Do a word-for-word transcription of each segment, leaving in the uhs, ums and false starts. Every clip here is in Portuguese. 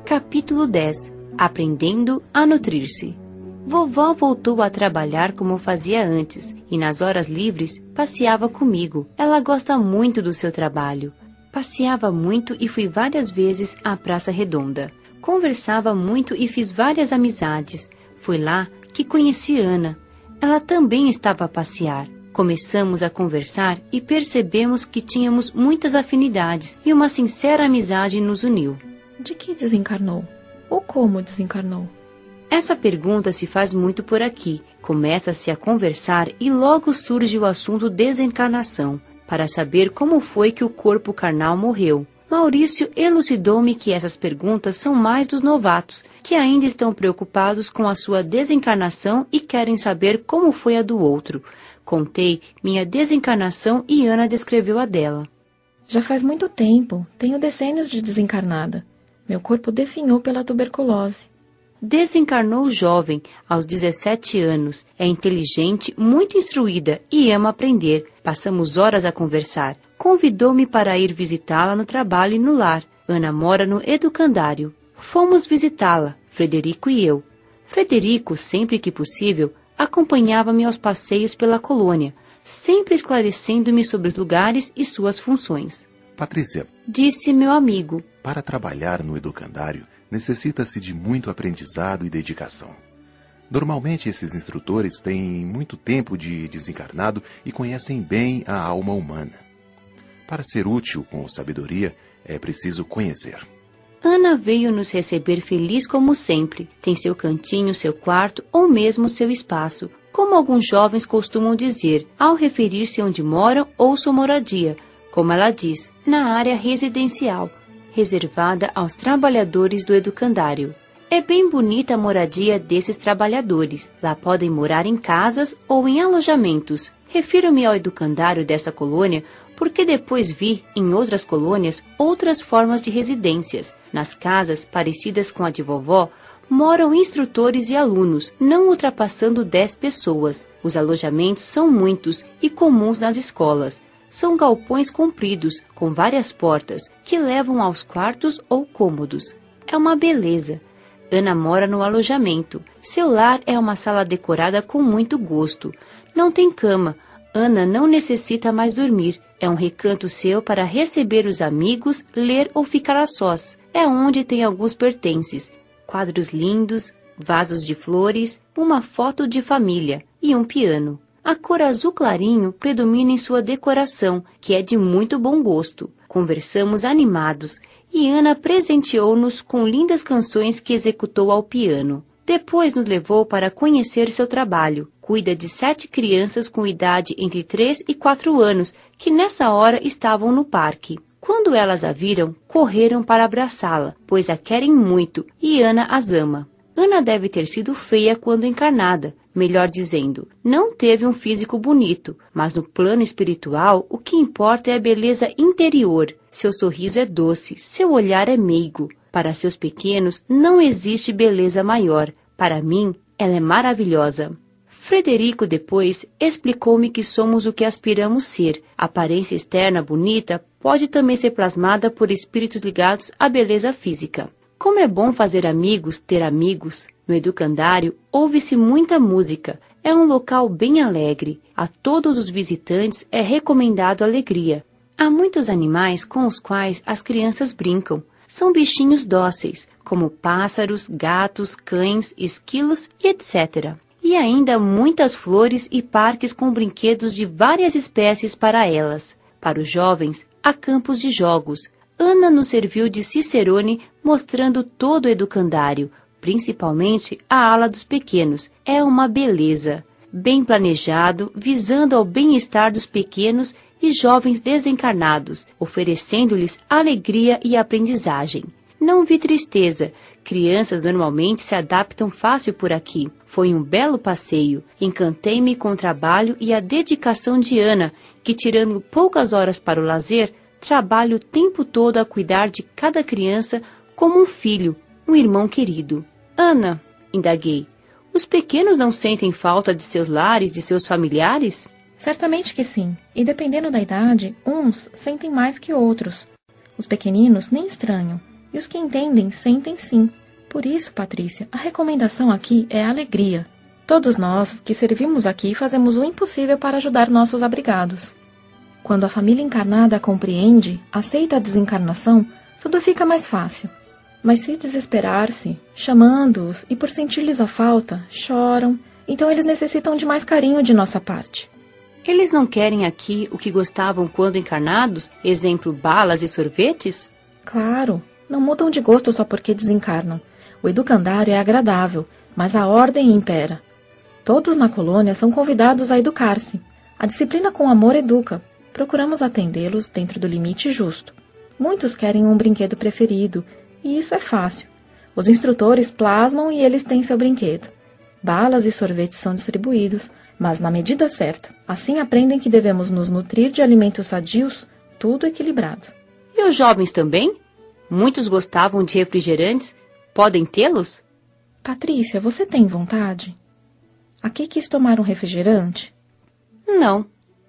Capítulo dez. Aprendendo a nutrir-se. Vovó voltou a trabalhar como fazia antes, e nas horas livres passeava comigo. Ela gosta muito do seu trabalho. Passeava muito e fui várias vezes à Praça Redonda. Conversava muito e fiz várias amizades. Foi lá que conheci Ana. Ela também estava a passear. Começamos a conversar e percebemos que tínhamos muitas afinidades e uma sincera amizade nos uniu. De que desencarnou? Ou como desencarnou? Essa pergunta se faz muito por aqui. Começa-se a conversar e logo surge o assunto desencarnação, para saber como foi que o corpo carnal morreu. Maurício elucidou-me que essas perguntas são mais dos novatos, que ainda estão preocupados com a sua desencarnação e querem saber como foi a do outro. Contei minha desencarnação e Ana descreveu a dela. Já faz muito tempo, tenho decênios de desencarnada. Meu corpo definhou pela tuberculose. Desencarnou jovem, aos dezessete anos. É inteligente, muito instruída e ama aprender. Passamos horas a conversar. Convidou-me para ir visitá-la no trabalho e no lar. Ana mora no educandário. Fomos visitá-la, Frederico e eu. Frederico, sempre que possível, acompanhava-me aos passeios pela colônia, sempre esclarecendo-me sobre os lugares e suas funções. Patrícia, disse meu amigo, para trabalhar no educandário, necessita-se de muito aprendizado e dedicação. Normalmente esses instrutores têm muito tempo de desencarnado e conhecem bem a alma humana. Para ser útil com sabedoria, é preciso conhecer. Ana veio nos receber feliz como sempre. Tem seu cantinho, seu quarto ou mesmo seu espaço, como alguns jovens costumam dizer, ao referir-se onde moram ou sua moradia, como ela diz, na área residencial, reservada aos trabalhadores do educandário. É bem bonita a moradia desses trabalhadores. Lá podem morar em casas ou em alojamentos. Refiro-me ao educandário desta colônia porque depois vi, em outras colônias, outras formas de residências. Nas casas, parecidas com a de vovó, moram instrutores e alunos, não ultrapassando dez pessoas. Os alojamentos são muitos e comuns nas escolas. São galpões compridos, com várias portas, que levam aos quartos ou cômodos. É uma beleza. Ana mora no alojamento. Seu lar é uma sala decorada com muito gosto. Não tem cama. Ana não necessita mais dormir. É um recanto seu para receber os amigos, ler ou ficar a sós. É onde tem alguns pertences. Quadros lindos, vasos de flores, uma foto de família e um piano. A cor azul clarinho predomina em sua decoração, que é de muito bom gosto. Conversamos animados e Ana presenteou-nos com lindas canções que executou ao piano. Depois nos levou para conhecer seu trabalho. Cuida de sete crianças com idade entre três e quatro anos, que nessa hora estavam no parque. Quando elas a viram, correram para abraçá-la, pois a querem muito e Ana as ama. Ana deve ter sido feia quando encarnada, melhor dizendo, não teve um físico bonito, mas no plano espiritual o que importa é a beleza interior. Seu sorriso é doce, seu olhar é meigo. Para seus pequenos não existe beleza maior. Para mim, ela é maravilhosa. Frederico depois explicou-me que somos o que aspiramos ser. A aparência externa bonita pode também ser plasmada por espíritos ligados à beleza física. Como é bom fazer amigos, ter amigos. No educandário, ouve-se muita música. É um local bem alegre. A todos os visitantes é recomendado alegria. Há muitos animais com os quais as crianças brincam. São bichinhos dóceis, como pássaros, gatos, cães, esquilos e etcétera. E ainda muitas flores e parques com brinquedos de várias espécies para elas. Para os jovens, há campos de jogos. Ana nos serviu de cicerone, mostrando todo o educandário, principalmente a ala dos pequenos. É uma beleza. Bem planejado, visando ao bem-estar dos pequenos e jovens desencarnados, oferecendo-lhes alegria e aprendizagem. Não vi tristeza. Crianças normalmente se adaptam fácil por aqui. Foi um belo passeio. Encantei-me com o trabalho e a dedicação de Ana, que, tirando poucas horas para o lazer, trabalha o tempo todo a cuidar de cada criança como um filho, um irmão querido. Ana, indaguei, os pequenos não sentem falta de seus lares, de seus familiares? Certamente que sim, e dependendo da idade, uns sentem mais que outros. Os pequeninos nem estranham, E os que entendem, sentem sim. Por isso, Patrícia, a recomendação aqui é alegria. Todos nós que servimos aqui fazemos o impossível para ajudar nossos abrigados. Quando a família encarnada compreende, aceita a desencarnação, tudo fica mais fácil. Mas se desesperar-se, chamando-os e por sentir-lhes a falta, choram, então eles necessitam de mais carinho de nossa parte. Eles não querem aqui o que gostavam quando encarnados, exemplo, balas e sorvetes? Claro, não mudam de gosto só porque desencarnam. O educandário é agradável, mas a ordem impera. Todos na colônia são convidados a educar-se. A disciplina com amor educa. Procuramos atendê-los dentro do limite justo. Muitos querem um brinquedo preferido, e isso é fácil. Os instrutores plasmam e eles têm seu brinquedo. Balas e sorvetes são distribuídos, mas na medida certa. Assim aprendem que devemos nos nutrir de alimentos sadios, tudo equilibrado. E os jovens também? Muitos gostavam de refrigerantes. Podem tê-los? Patrícia, você tem vontade? Aqui quis tomar um refrigerante? Não.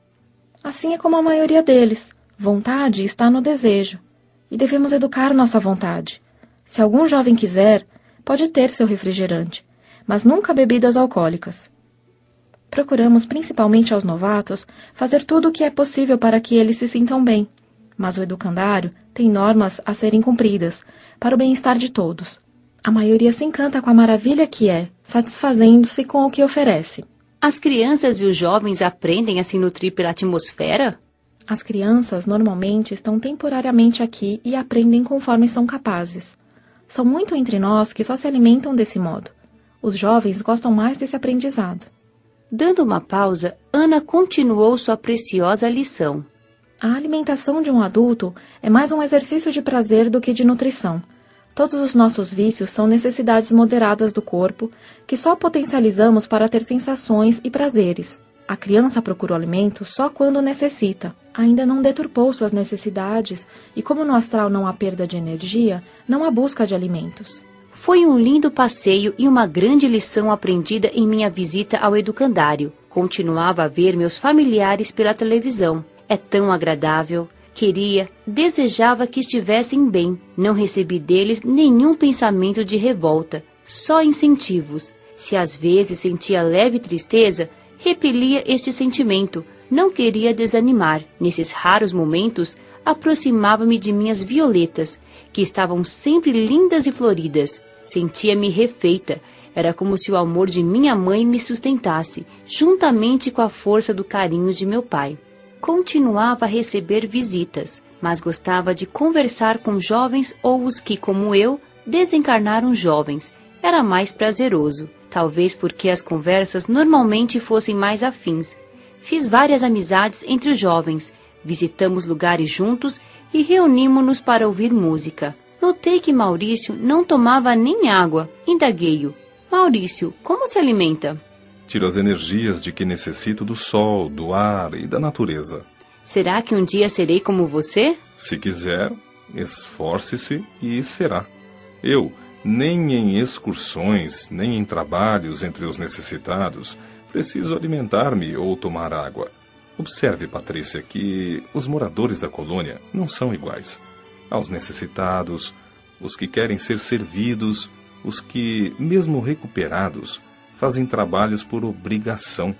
Assim é como a maioria deles. Vontade está no desejo. E devemos educar nossa vontade. Se algum jovem quiser, pode ter seu refrigerante, mas nunca bebidas alcoólicas. Procuramos, principalmente aos novatos, fazer tudo o que é possível para que eles se sintam bem. Mas o educandário tem normas a serem cumpridas, para o bem-estar de todos. A maioria se encanta com a maravilha que é, satisfazendo-se com o que oferece. As crianças e os jovens aprendem a se nutrir pela atmosfera? As crianças normalmente estão temporariamente aqui e aprendem conforme são capazes. São muito entre nós que só se alimentam desse modo. Os jovens gostam mais desse aprendizado. Dando uma pausa, Ana continuou sua preciosa lição. A alimentação de um adulto é mais um exercício de prazer do que de nutrição. Todos os nossos vícios são necessidades moderadas do corpo, que só potencializamos para ter sensações e prazeres. A criança procura o alimento só quando necessita. Ainda não deturpou suas necessidades e, como no astral não há perda de energia, não há busca de alimentos. Foi um lindo passeio e uma grande lição aprendida em minha visita ao educandário. Continuava a ver meus familiares pela televisão. É tão agradável. Queria, desejava que estivessem bem. Não recebi deles nenhum pensamento de revolta, só incentivos. Se às vezes sentia leve tristeza, repelia este sentimento. Não queria desanimar. Nesses raros momentos, aproximava-me de minhas violetas, que estavam sempre lindas e floridas. Sentia-me refeita. Era como se o amor de minha mãe me sustentasse, juntamente com a força do carinho de meu pai. Continuava a receber visitas, mas gostava de conversar com jovens ou os que, como eu, desencarnaram jovens. Era mais prazeroso, talvez porque as conversas normalmente fossem mais afins. Fiz várias amizades entre os jovens, visitamos lugares juntos e reunimos-nos para ouvir música. Notei que Maurício não tomava nem água. Indaguei-o. Maurício, como se alimenta? Tiro as energias de que necessito do sol, do ar e da natureza. Será que um dia serei como você? Se quiser, esforce-se e será. Eu, nem em excursões, nem em trabalhos entre os necessitados, preciso alimentar-me ou tomar água. Observe, Patrícia, que os moradores da colônia não são iguais. Aos necessitados, os que querem ser servidos, os que, mesmo recuperados, fazem trabalhos por obrigação.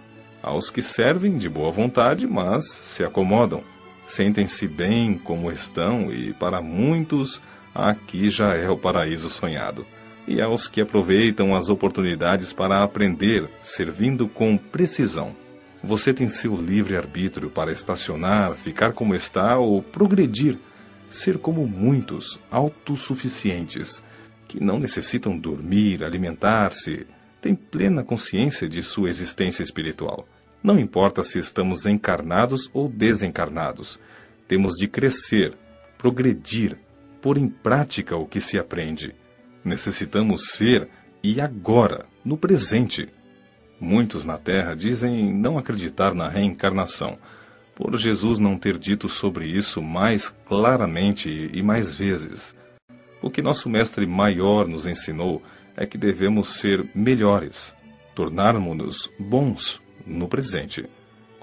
Aos que servem de boa vontade, mas se acomodam, sentem-se bem como estão e, para muitos, aqui já é o paraíso sonhado. E aos que aproveitam as oportunidades para aprender, servindo com precisão. Você tem seu livre-arbítrio para estacionar, ficar como está ou progredir, ser como muitos, autossuficientes, que não necessitam dormir, alimentar-se, têm plena consciência de sua existência espiritual. Não importa se estamos encarnados ou desencarnados, temos de crescer, progredir, pôr em prática o que se aprende. Necessitamos ser, e agora, no presente. Muitos na Terra dizem não acreditar na reencarnação, por Jesus não ter dito sobre isso mais claramente e mais vezes. O que nosso mestre maior nos ensinou é que devemos ser melhores, tornarmos-nos bons no presente.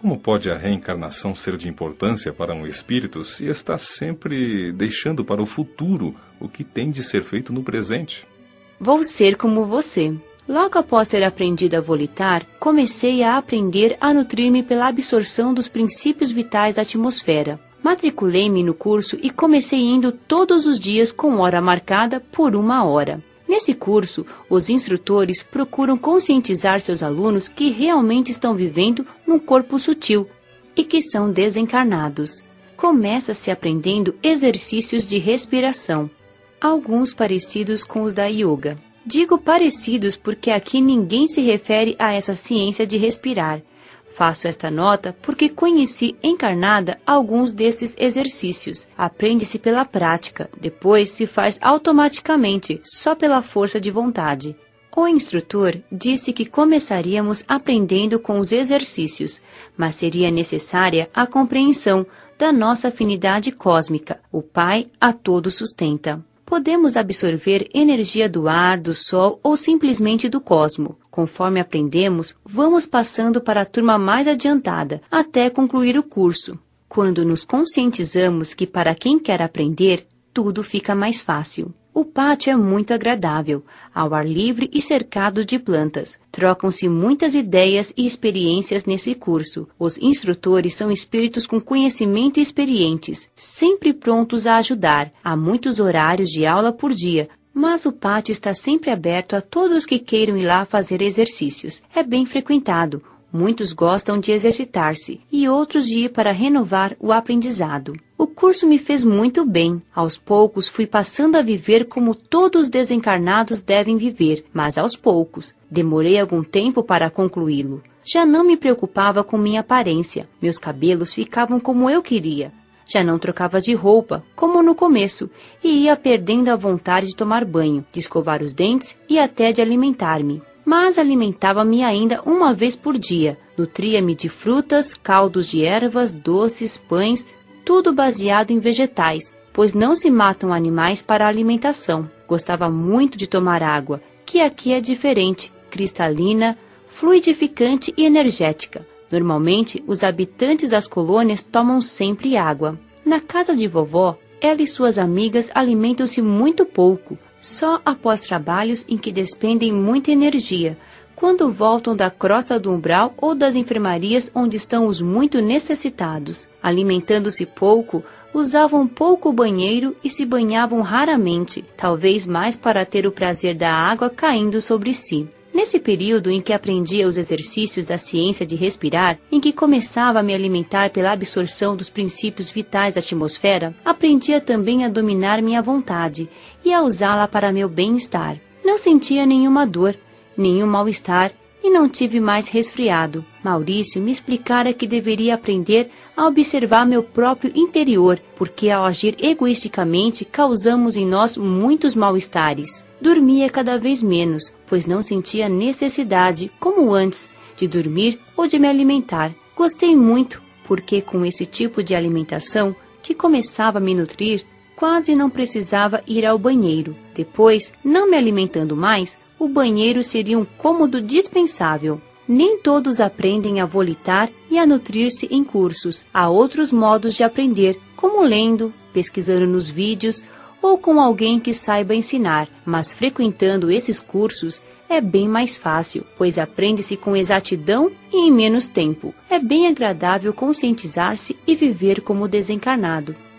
Como pode a reencarnação ser de importância para um espírito se está sempre deixando para o futuro o que tem de ser feito no presente? Vou ser como você. Logo após ter aprendido a volitar, comecei a aprender a nutrir-me pela absorção dos princípios vitais da atmosfera. Matriculei-me no curso e comecei indo todos os dias com hora marcada por uma hora. Nesse curso, os instrutores procuram conscientizar seus alunos que realmente estão vivendo num corpo sutil e que são desencarnados. Começa-se aprendendo exercícios de respiração, alguns parecidos com os da yoga. Digo parecidos porque aqui ninguém se refere a essa ciência de respirar. Faço esta nota porque conheci encarnada alguns desses exercícios. Aprende-se pela prática, depois se faz automaticamente, só pela força de vontade. O instrutor disse que começaríamos aprendendo com os exercícios, mas seria necessária a compreensão da nossa afinidade cósmica. O Pai a todos sustenta. Podemos absorver energia do ar, do sol ou simplesmente do cosmo. Conforme aprendemos, vamos passando para a turma mais adiantada, até concluir o curso. Quando nos conscientizamos que para quem quer aprender, tudo fica mais fácil. O pátio é muito agradável, ao ar livre e cercado de plantas. Trocam-se muitas ideias e experiências nesse curso. Os instrutores são espíritos com conhecimento e experientes, sempre prontos a ajudar. Há muitos horários de aula por dia, mas o pátio está sempre aberto a todos que queiram ir lá fazer exercícios. É bem frequentado. Muitos gostam de exercitar-se e outros de ir para renovar o aprendizado. O curso me fez muito bem. Aos poucos fui passando a viver como todos os desencarnados devem viver, mas aos poucos. Demorei algum tempo para concluí-lo. Já não me preocupava com minha aparência. Meus cabelos ficavam como eu queria. Já não trocava de roupa, como no começo, e ia perdendo a vontade de tomar banho, de escovar os dentes e até de alimentar-me. Mas alimentava-me ainda uma vez por dia. Nutria-me de frutas, caldos de ervas, doces, pães, tudo baseado em vegetais, pois não se matam animais para a alimentação. Gostava muito de tomar água, que aqui é diferente, cristalina, fluidificante e energética. Normalmente, os habitantes das colônias tomam sempre água. Na casa de vovó, ela e suas amigas alimentam-se muito pouco, só após trabalhos em que despendem muita energia, quando voltam da crosta do umbral ou das enfermarias onde estão os muito necessitados. Alimentando-se pouco, usavam pouco banheiro e se banhavam raramente, talvez mais para ter o prazer da água caindo sobre si. Nesse período em que aprendia os exercícios da ciência de respirar, em que começava a me alimentar pela absorção dos princípios vitais da atmosfera, aprendia também a dominar minha vontade e a usá-la para meu bem-estar. Não sentia nenhuma dor, nenhum mal-estar e não tive mais resfriado. Maurício me explicara que deveria aprender a observar meu próprio interior, porque ao agir egoisticamente causamos em nós muitos mal-estares. Dormia cada vez menos, pois não sentia necessidade, como antes, de dormir ou de me alimentar. Gostei muito, porque com esse tipo de alimentação, que começava a me nutrir, quase não precisava ir ao banheiro. Depois, não me alimentando mais, o banheiro seria um cômodo dispensável. Nem todos aprendem a volitar e a nutrir-se em cursos. Há outros modos de aprender, como lendo, pesquisando nos vídeos ou com alguém que saiba ensinar. Mas frequentando esses cursos é bem mais fácil, pois aprende-se com exatidão e em menos tempo. É bem agradável conscientizar-se e viver como desencarnado.